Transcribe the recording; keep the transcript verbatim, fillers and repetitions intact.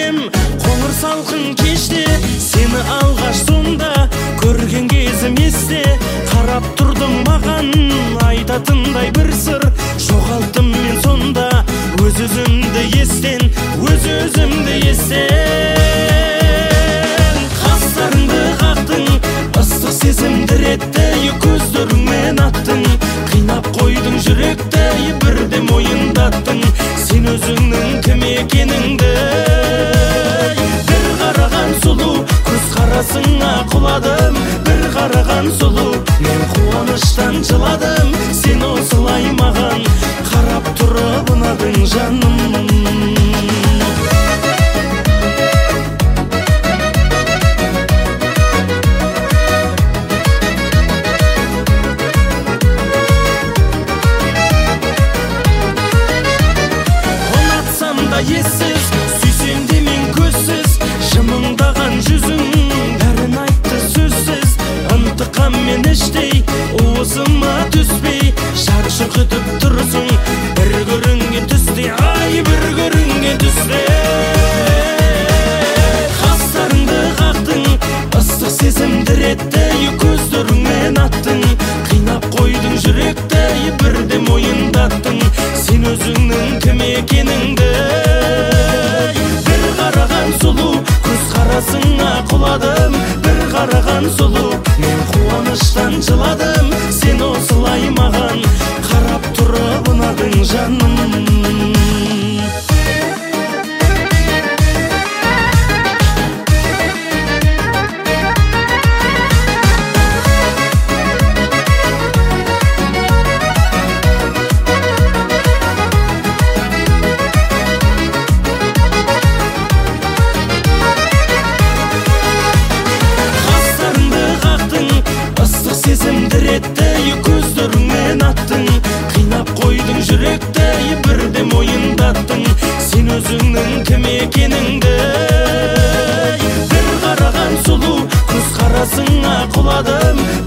ем қоңыр салқын кеште, сені алғаш сонда көрген кезім есте. Қарап тұрдың маған айтатындай бір сыр, жоғалттым мен сонда өз өзімді естен, өз өзімді естен. Қастарыңды қақтың, ыстық сезімді ретті, көздеріңмен аттың, қинап қойдың жүректі, бірде мойындаттың сен өзіңнің кім екеніңді. Бір қараған сұлу көз қарасыңа құладым, бір қараған сұлу мен қуаныштан жыладым. Сен осылай маған қарап тұрып ұнадың жаным. Ессіз, сүйсем де мен көзсіз, жымыңдаған жүзің бәрін айтты сөзсіз. Ынтықам мен іштей, уысыма түспей, шаршы күтіп тұрсың бір көрінген түсте, ай бір көрінген түсте. Қастарыңды қақтың, ыстық сезімді ретті, көздеріңмен аттың, қинап қойдың жүректі, бірде мойындаттың сен өзіңнің кім екеніңді. Бір қараған сұлу көз қарасыңа құладым, бір қараған сұлу мен қуаныштан жыладым. Сен осылай маған қарап тұрып ұнадың жаным. Сезімді ретті, көздеріңмен аттың, қинап қойдың жүректі, бірде мойындаттың сен өзіңнің кім екеніңді. Бір қараған сұлу көз қарасыңа құладым,